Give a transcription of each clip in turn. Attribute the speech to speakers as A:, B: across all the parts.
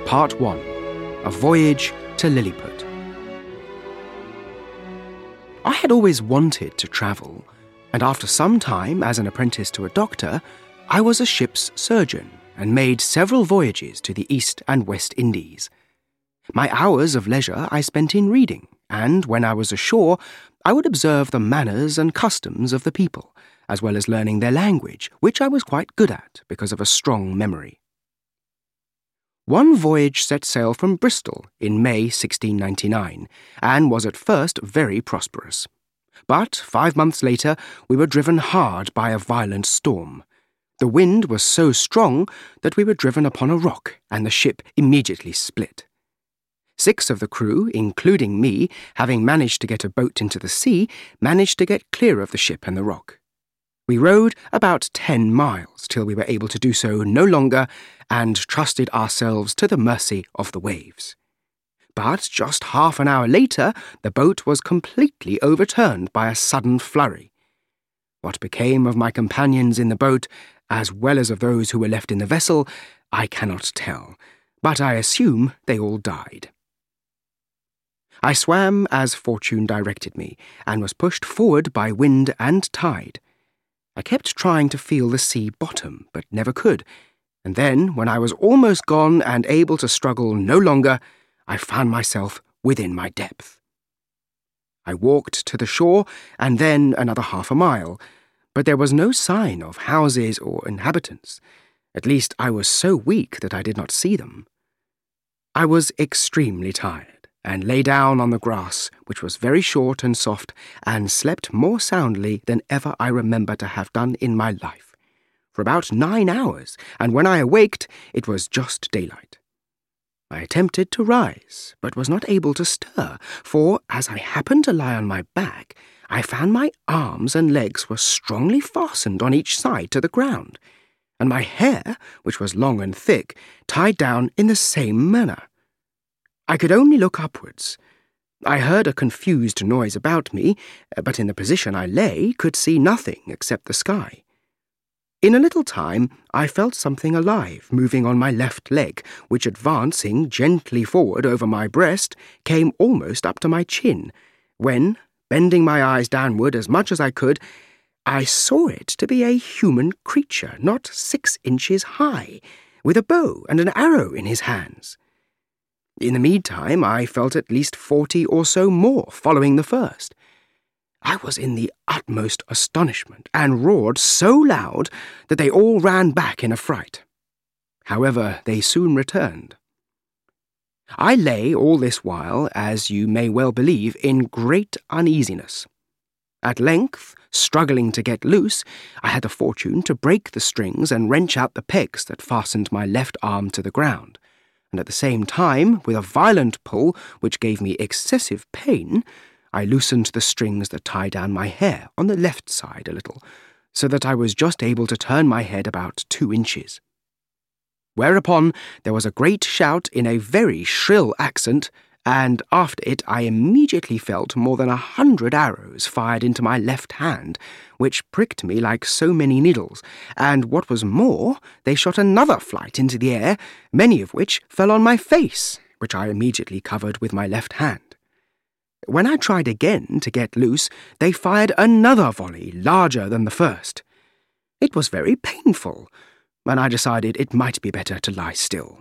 A: Part 1. A Voyage to Lilliput. I had always wanted to travel, and after some time as an apprentice to a doctor, I was a ship's surgeon and made several voyages to the East and West Indies. My hours of leisure I spent in reading, and when I was ashore, I would observe the manners and customs of the people, as well as learning their language, which I was quite good at because of a strong memory. One voyage set sail from Bristol in May 1699, and was at first very prosperous. But 5 months later, we were driven hard by a violent storm. The wind was so strong that we were driven upon a rock, and the ship immediately split. 6 of the crew, including me, having managed to get a boat into the sea, managed to get clear of the ship and the rock. We rowed about 10 miles till we were able to do so no longer and trusted ourselves to the mercy of the waves. But just half an hour later, the boat was completely overturned by a sudden flurry. What became of my companions in the boat, as well as of those who were left in the vessel, I cannot tell, but I assume they all died. I swam as fortune directed me, and was pushed forward by wind and tide. I kept trying to feel the sea bottom, but never could, and then, when I was almost gone and able to struggle no longer, I found myself within my depth. I walked to the shore, and then another half a mile, but there was no sign of houses or inhabitants. At least I was so weak that I did not see them. I was extremely tired, and lay down on the grass, which was very short and soft, and slept more soundly than ever I remember to have done in my life, for about 9 hours, and when I awaked, it was just daylight. I attempted to rise, but was not able to stir, for, as I happened to lie on my back, I found my arms and legs were strongly fastened on each side to the ground, and my hair, which was long and thick, tied down in the same manner. I could only look upwards. I heard a confused noise about me, but in the position I lay, could see nothing except the sky. In a little time, I felt something alive moving on my left leg, which advancing gently forward over my breast, came almost up to my chin, when, bending my eyes downward as much as I could, I saw it to be a human creature not 6 inches high, with a bow and an arrow in his hands. In the meantime, I felt at least 40 or so more following the first. I was in the utmost astonishment, and roared so loud that they all ran back in a fright. However, they soon returned. I lay all this while, as you may well believe, in great uneasiness. At length, struggling to get loose, I had the fortune to break the strings and wrench out the pegs that fastened my left arm to the ground, and at the same time, with a violent pull which gave me excessive pain, I loosened the strings that tie down my hair on the left side a little, so that I was just able to turn my head about 2 inches. Whereupon there was a great shout in a very shrill accent, and after it I immediately felt more than 100 arrows fired into my left hand, which pricked me like so many needles, and what was more, they shot another flight into the air, many of which fell on my face, which I immediately covered with my left hand. When I tried again to get loose, they fired another volley larger than the first. It was very painful, and I decided it might be better to lie still.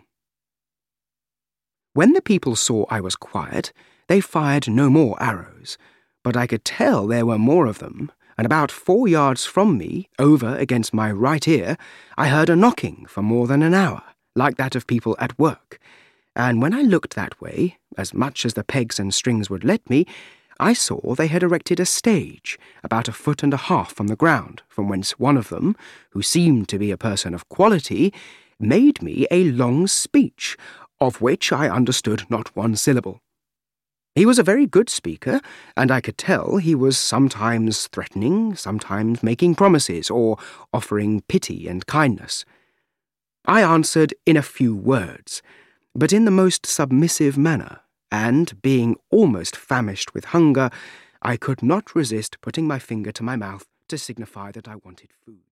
A: When the people saw I was quiet, they fired no more arrows, but I could tell there were more of them, and about 4 yards from me, over against my right ear, I heard a knocking for more than an hour, like that of people at work, and when I looked that way, as much as the pegs and strings would let me, I saw they had erected a stage, about 1.5 feet from the ground, from whence one of them, who seemed to be a person of quality, made me a long speech, of which I understood not 1 syllable. He was a very good speaker, and I could tell he was sometimes threatening, sometimes making promises, or offering pity and kindness. I answered in a few words, but in the most submissive manner, and, being almost famished with hunger, I could not resist putting my finger to my mouth to signify that I wanted food.